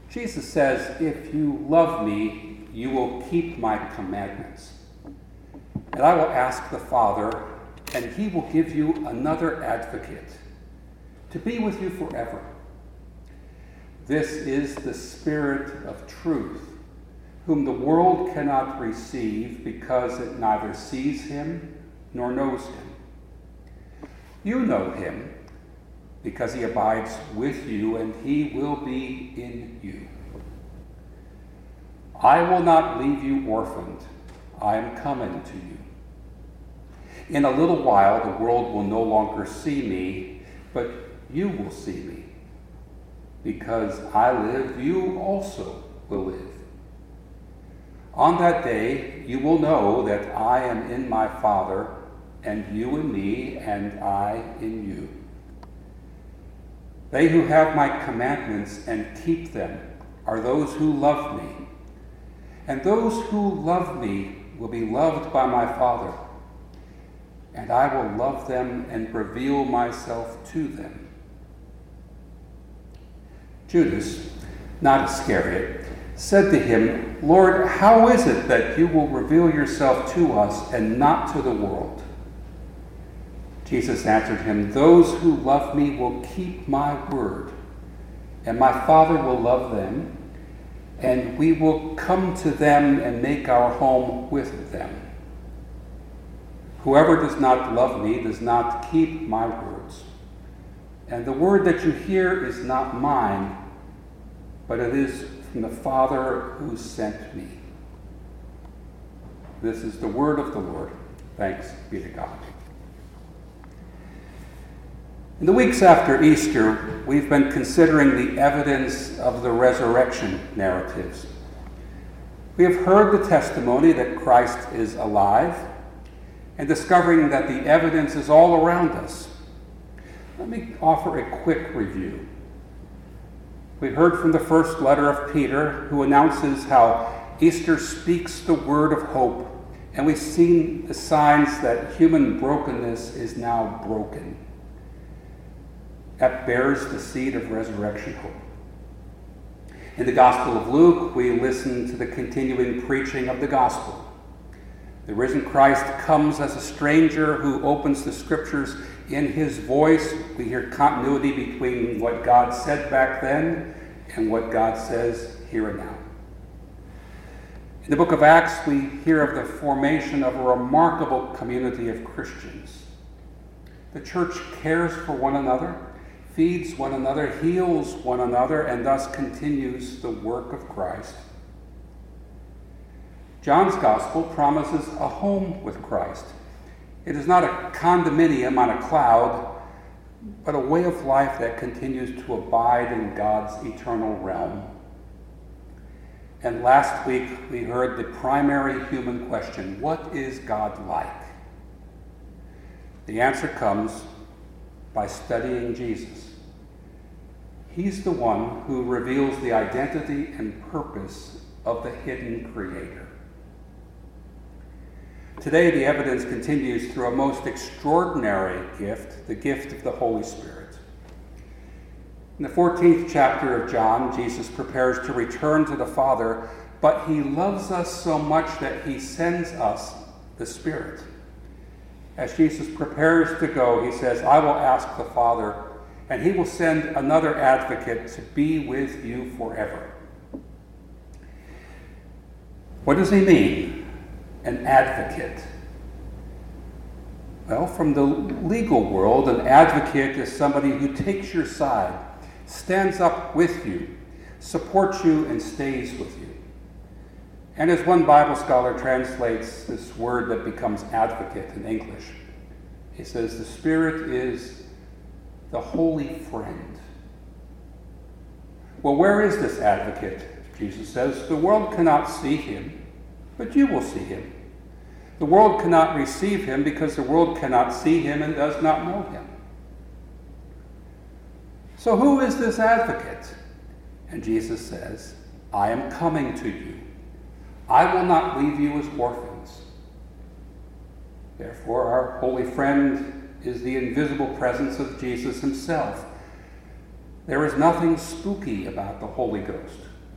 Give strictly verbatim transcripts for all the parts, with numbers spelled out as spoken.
Jesus says, if you love me, you will keep my commandments. And I will ask the Father, and he will give you another advocate to be with you forever. This is the Spirit of truth, whom the world cannot receive because it neither sees him nor knows him. You know him because he abides with you, and he will be in you. I will not leave you orphaned. I am coming to you. In a little while, the world will no longer see me, but you will see me. Because I live, you also will live. On that day, you will know that I am in my Father, and you in me, and I in you. They who have my commandments and keep them are those who love me. And those who love me will be loved by my Father, and I will love them and reveal myself to them. Judas, not Iscariot, said to him, Lord, how is it that you will reveal yourself to us and not to the world? Jesus answered him, those who love me will keep my word, and my Father will love them, and we will come to them and make our home with them. Whoever does not love me does not keep my words. And the word that you hear is not mine, but it is from the Father who sent me. This is the word of the Lord. Thanks be to God. In the weeks after Easter, we've been considering the evidence of the resurrection narratives. We have heard the testimony that Christ is alive, and discovering that the evidence is all around us. Let me offer a quick review. We heard from the first letter of Peter, who announces how Easter speaks the word of hope, and we've seen the signs that human brokenness is now broken. That bears the seed of resurrection hope. In the Gospel of Luke, we listen to the continuing preaching of the gospel. The risen Christ comes as a stranger who opens the scriptures in his voice. We hear continuity between what God said back then and what God says here and now. In the book of Acts, we hear of the formation of a remarkable community of Christians. The church cares for one another, feeds one another, heals one another, and thus continues the work of Christ. John's gospel promises a home with Christ. It is not a condominium on a cloud, but a way of life that continues to abide in God's eternal realm. And last week we heard the primary human question, what is God like? The answer comes by studying Jesus. He's the one who reveals the identity and purpose of the hidden Creator. Today, the evidence continues through a most extraordinary gift, the gift of the Holy Spirit. In the fourteenth chapter of John, Jesus prepares to return to the Father, but he loves us so much that he sends us the Spirit. As Jesus prepares to go, he says, I will ask the Father, and he will send another advocate to be with you forever. What does he mean? An advocate. Well, from the legal world, an advocate is somebody who takes your side, stands up with you, supports you, and stays with you. And as one Bible scholar translates this word that becomes advocate in English, he says the Spirit is the holy friend. Well, where is this advocate? Jesus says, the world cannot see him, but you will see him. The world cannot receive him because the world cannot see him and does not know him. So who is this advocate? And Jesus says, I am coming to you. I will not leave you as orphans. Therefore, our holy friend is the invisible presence of Jesus himself. There is nothing spooky about the Holy Ghost.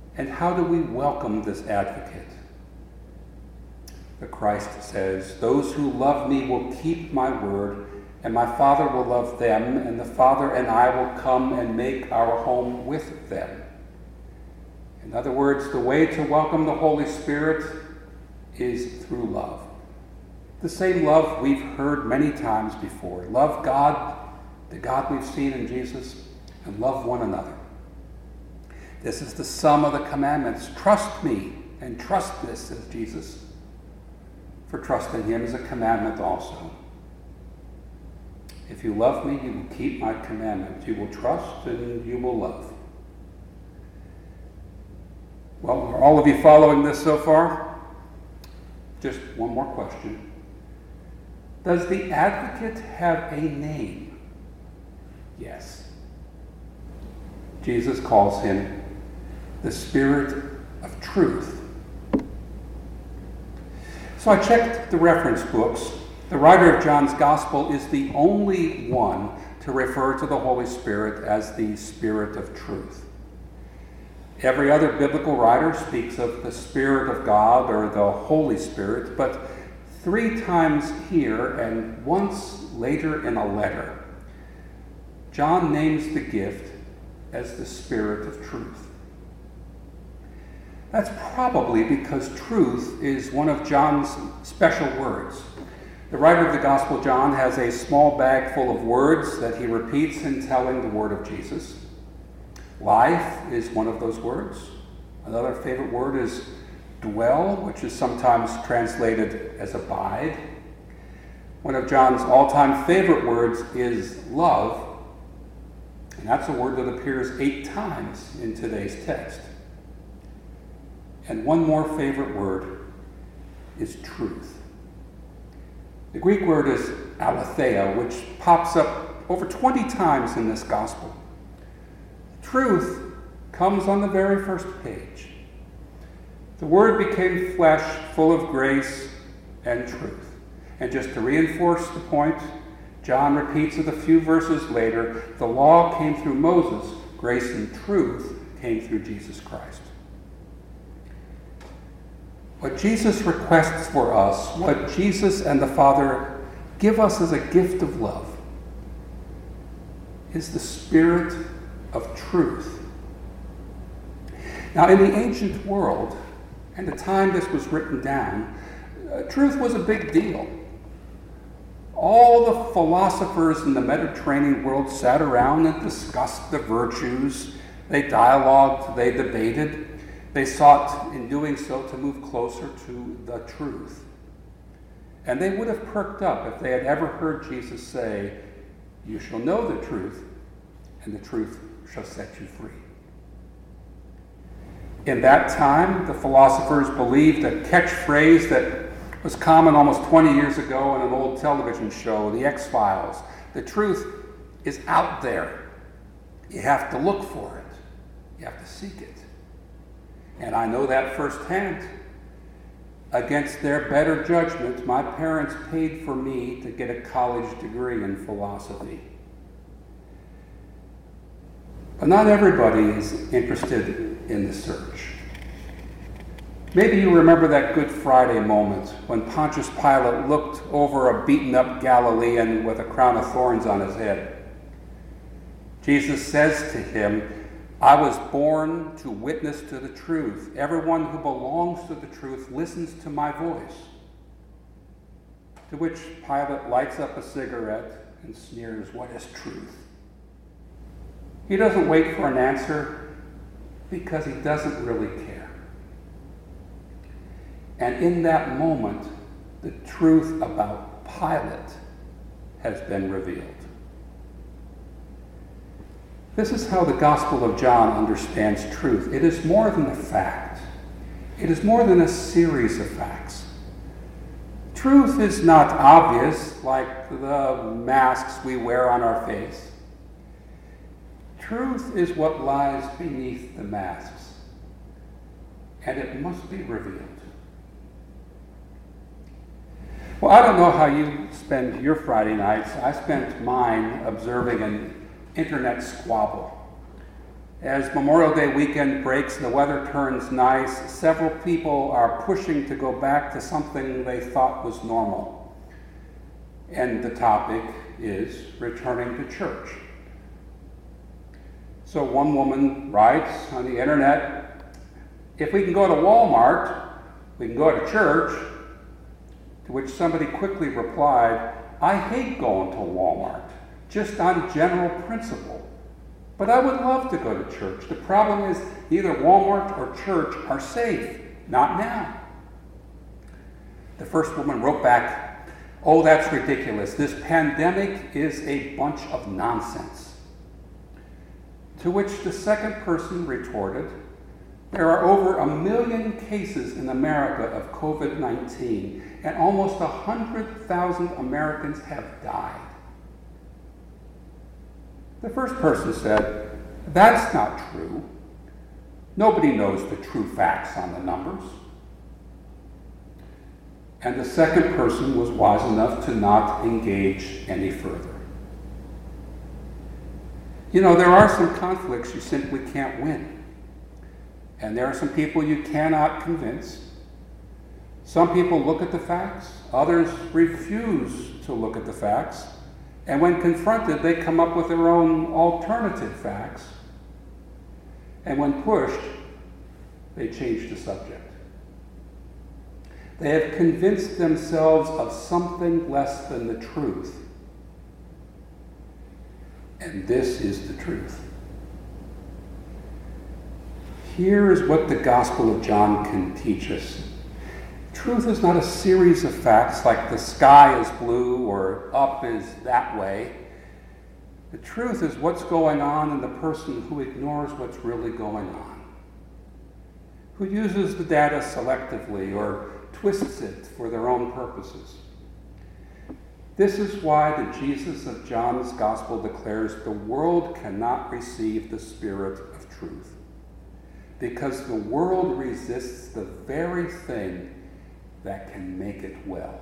And how do we welcome this advocate? The Christ says, "Those who love me will keep my word, and my Father will love them, and the Father and I will come and make our home with them." In other words, the way to welcome the Holy Spirit is through love. The same love we've heard many times before. Love God, the God we've seen in Jesus, and love one another. This is the sum of the commandments. Trust me and trust this, says Jesus. For trust in him is a commandment also. If you love me, you will keep my commandments. You will trust and you will love. Well, are all of you following this so far? Just one more question. Does the advocate have a name? Yes. Jesus calls him the Spirit of Truth. So I checked the reference books. The writer of John's Gospel is the only one to refer to the Holy Spirit as the Spirit of Truth. Every other biblical writer speaks of the Spirit of God or the Holy Spirit, but three times here and once later in a letter, John names the gift as the Spirit of Truth. That's probably because truth is one of John's special words. The writer of the Gospel, John, has a small bag full of words that he repeats in telling the word of Jesus. Life is one of those words. Another favorite word is dwell, which is sometimes translated as abide. One of John's all-time favorite words is love, and that's a word that appears eight times in today's text. And one more favorite word is truth. The Greek word is aletheia, which pops up over twenty times in this gospel. Truth comes on the very first page. The Word became flesh, full of grace and truth. And just to reinforce the point, John repeats it a few verses later, the law came through Moses, grace and truth came through Jesus Christ. What Jesus requests for us, what Jesus and the Father give us as a gift of love, is the Spirit of truth. Now, in the ancient world, and the time this was written down, uh, truth was a big deal. All the philosophers in the Mediterranean world sat around and discussed the virtues. They dialogued, they debated. They sought, in doing so, to move closer to the truth. And they would have perked up if they had ever heard Jesus say, "You shall know the truth, and the truth shall set you free." In that time, the philosophers believed a catchphrase that was common almost twenty years ago in an old television show, The X-Files. The truth is out there. You have to look for it. You have to seek it. And I know that firsthand. Against their better judgment, my parents paid for me to get a college degree in philosophy. But not everybody is interested in the search. Maybe you remember that Good Friday moment when Pontius Pilate looked over a beaten-up Galilean with a crown of thorns on his head. Jesus says to him, "I was born to witness to the truth. Everyone who belongs to the truth listens to my voice." To which Pilate lights up a cigarette and sneers, "What is truth?" He doesn't wait for an answer because he doesn't really care. And in that moment, the truth about Pilate has been revealed. This is how the Gospel of John understands truth. It is more than a fact. It is more than a series of facts. Truth is not obvious like the masks we wear on our face. Truth is what lies beneath the masks, and it must be revealed. Well, I don't know how you spend your Friday nights. I spent mine observing an internet squabble. As Memorial Day weekend breaks and the weather turns nice, several people are pushing to go back to something they thought was normal. And the topic is returning to church. So one woman writes on the internet, if we can go to Walmart, we can go to church, to which somebody quickly replied, I hate going to Walmart, just on general principle. But I would love to go to church. The problem is either Walmart or church are safe. Not now. The first woman wrote back, oh, that's ridiculous. This pandemic is a bunch of nonsense. To which the second person retorted, there are over a million cases in America of covid nineteen, and almost one hundred thousand Americans have died. The first person said, that's not true. Nobody knows the true facts on the numbers. And the second person was wise enough to not engage any further. You know, there are some conflicts you simply can't win. And there are some people you cannot convince. Some people look at the facts, others refuse to look at the facts. And when confronted, they come up with their own alternative facts. And when pushed, they change the subject. They have convinced themselves of something less than the truth. And this is the truth. Here is what the Gospel of John can teach us. Truth is not a series of facts like the sky is blue or up is that way. The truth is what's going on in the person who ignores what's really going on, who uses the data selectively or twists it for their own purposes. This is why the Jesus of John's Gospel declares the world cannot receive the Spirit of truth, because the world resists the very thing that can make it well.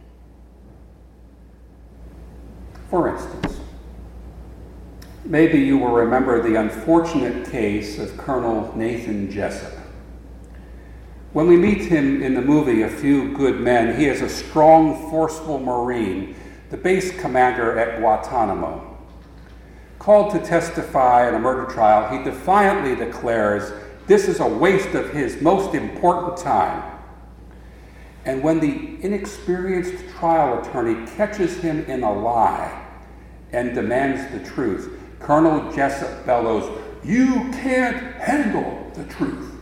For instance, maybe you will remember the unfortunate case of Colonel Nathan Jessup. When we meet him in the movie A Few Good Men, he is a strong, forceful Marine, the base commander at Guantanamo. Called to testify in a murder trial, he defiantly declares, this is a waste of his most important time. And when the inexperienced trial attorney catches him in a lie and demands the truth, Colonel Jessup bellows, you can't handle the truth.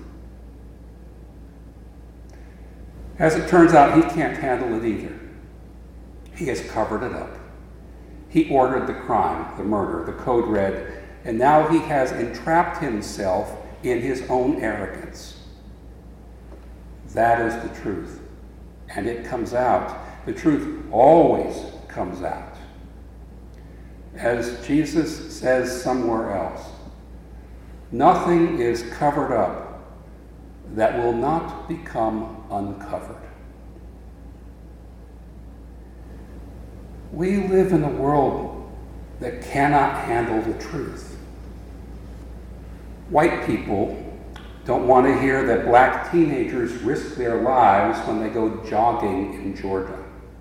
As it turns out, he can't handle it either. He has covered it up. He ordered the crime, the murder, the code red, and now he has entrapped himself in his own arrogance. That is the truth. And it comes out. The truth always comes out. As Jesus says somewhere else, nothing is covered up that will not become uncovered. We live in a world that cannot handle the truth. White people don't want to hear that black teenagers risk their lives when they go jogging in Georgia.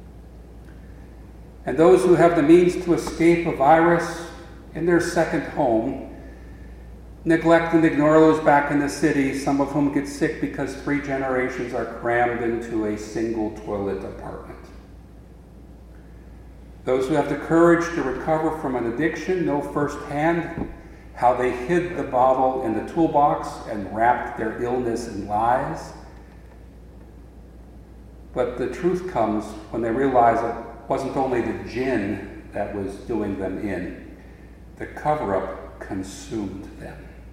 And those who have the means to escape a virus in their second home neglect and ignore those back in the city, some of whom get sick because three generations are crammed into a single toilet apartment. Those who have the courage to recover from an addiction know firsthand how they hid the bottle in the toolbox and wrapped their illness in lies. But the truth comes when they realize it wasn't only the gin that was doing them in. The cover-up consumed them.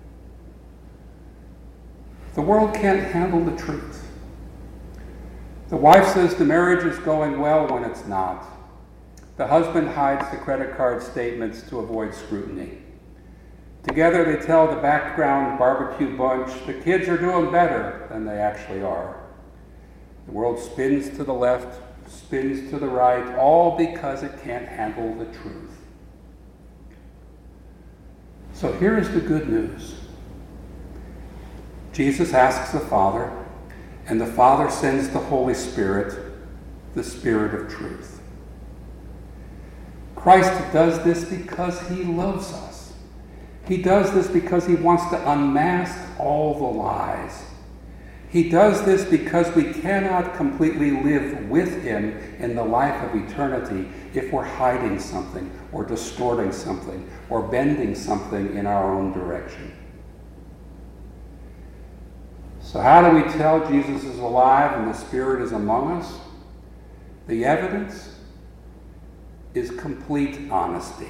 The world can't handle the truth. The wife says the marriage is going well when it's not. The husband hides the credit card statements to avoid scrutiny. Together they tell the background barbecue bunch the kids are doing better than they actually are. The world spins to the left, spins to the right, all because it can't handle the truth. So here is the good news. Jesus asks the Father, and the Father sends the Holy Spirit, the Spirit of truth. Christ does this because he loves us. He does this because he wants to unmask all the lies. He does this because we cannot completely live with him in the life of eternity if we're hiding something or distorting something or bending something in our own direction. So how do we tell Jesus is alive and the Spirit is among us? The evidence is complete honesty.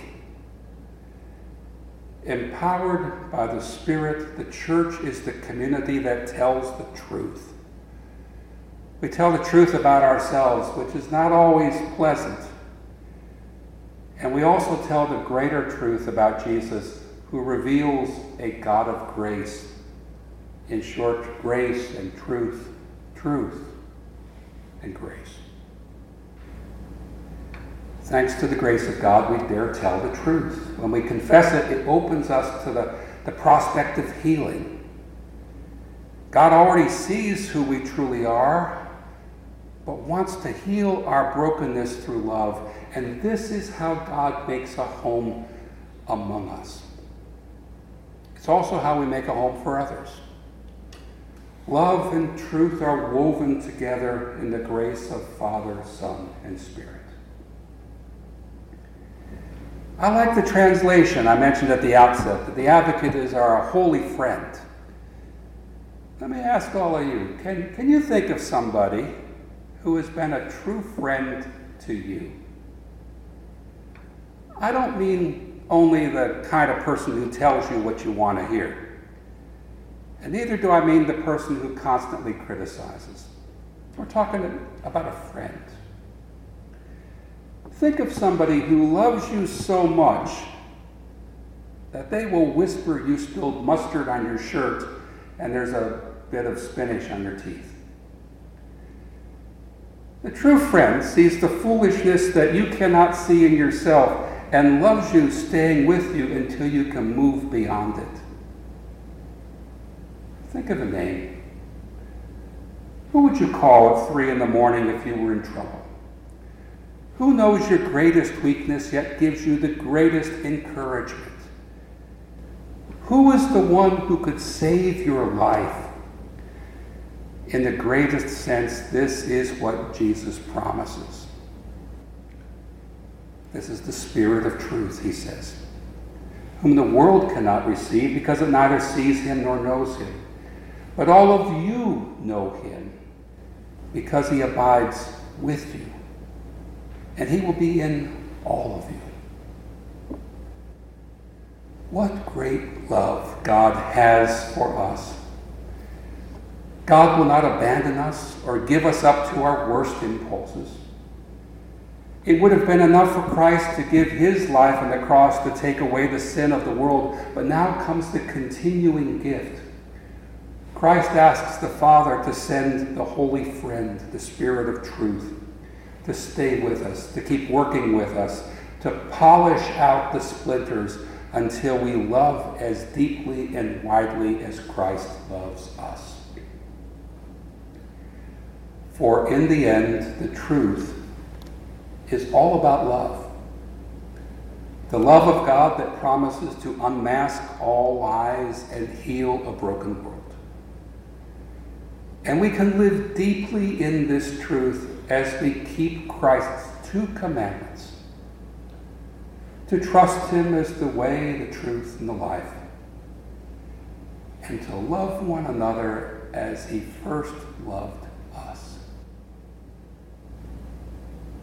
Empowered by the Spirit, the church is the community that tells the truth. We tell the truth about ourselves, which is not always pleasant. And we also tell the greater truth about Jesus, who reveals a God of grace. In short, grace and truth, truth and grace. Thanks to the grace of God, we dare tell the truth. When we confess it, it opens us to the, the prospect of healing. God already sees who we truly are, but wants to heal our brokenness through love. And this is how God makes a home among us. It's also how we make a home for others. Love and truth are woven together in the grace of Father, Son, and Spirit. I like the translation I mentioned at the outset, that the advocate is our holy friend. Let me ask all of you, can, can you think of somebody who has been a true friend to you? I don't mean only the kind of person who tells you what you want to hear. And neither do I mean the person who constantly criticizes. We're talking about a friend. Think of somebody who loves you so much that they will whisper you spilled mustard on your shirt and there's a bit of spinach on your teeth. The true friend sees the foolishness that you cannot see in yourself and loves you, staying with you until you can move beyond it. Think of a name. Who would you call at three in the morning if you were in trouble? Who knows your greatest weakness yet gives you the greatest encouragement? Who is the one who could save your life? In the greatest sense, this is what Jesus promises. This is the Spirit of truth, he says, whom the world cannot receive because it neither sees him nor knows him. But all of you know him because he abides with you. And he will be in all of you. What great love God has for us. God will not abandon us or give us up to our worst impulses. It would have been enough for Christ to give his life on the cross to take away the sin of the world, but now comes the continuing gift. Christ asks the Father to send the Holy Friend, the Spirit of truth, to stay with us, to keep working with us, to polish out the splinters until we love as deeply and widely as Christ loves us. For in the end, the truth is all about love. The love of God that promises to unmask all lies and heal a broken world. And we can live deeply in this truth as we keep Christ's two commandments: to trust him as the way, the truth, and the life, and to love one another as he first loved